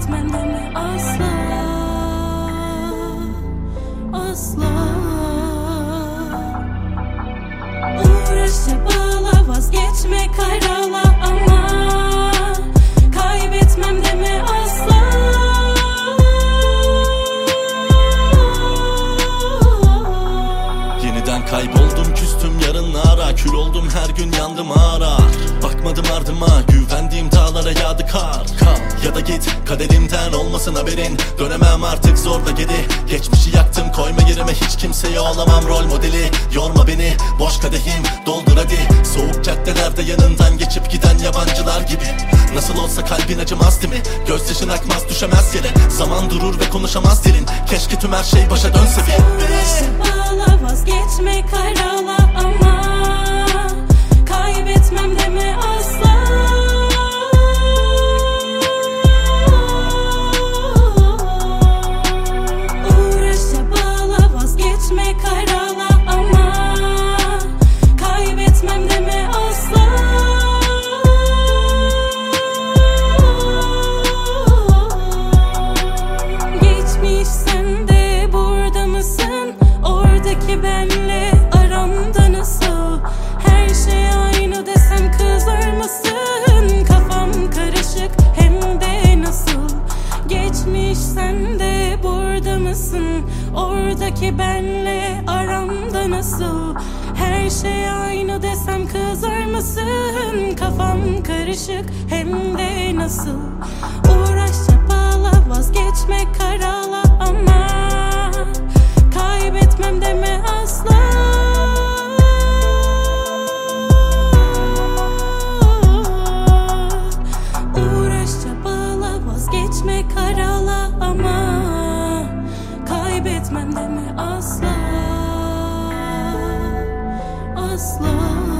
Kaybetmem deme asla, asla. Uğraş çabala, vazgeçme karala ama kaybetmem deme asla. Yeniden kayboldum, küstüm yarınlara, kül oldum, her gün yandım ağra. Bakmadım ardıma, güvendiğim dağlara yağdı kar. Kal ya da git, kaderimden olmasın haberin. Dönemem artık, zor da geri. Geçmişi yaktım, koyma yerime, hiç kimseye olamam rol modeli. Yorma beni, boş kadehim doldur hadi. Soğuk caddelerde yanından geçip giden yabancılar gibi. Nasıl olsa kalbin acımaz değil mi? Gözyaşın akmaz, düşemez yere. Zaman durur ve konuşamaz dilin. Keşke tüm her şey başa dönse bir. Bağla, vazgeçme karala ama kaybetmem deme asla. Uğraş çabala, vazgeçme karala ama kaybetmem deme asla. Geçmiş, sen de burada mısın? Oradaki benle aramda nasıl? Her şey aynı desem kızar mısın? Kafam karışık hem de nasıl? Geçmiş, sen de burada mısın? Oradaki benle aramda nasıl? Her şey aynı desem kızar mısın? Kafam karışık hem de nasıl? Uğraş çabala, vazgeçme karala ama kaybetmem deme asla. Uğraş çabala, vazgeçme karala ama kaybetmem deme asla, asla.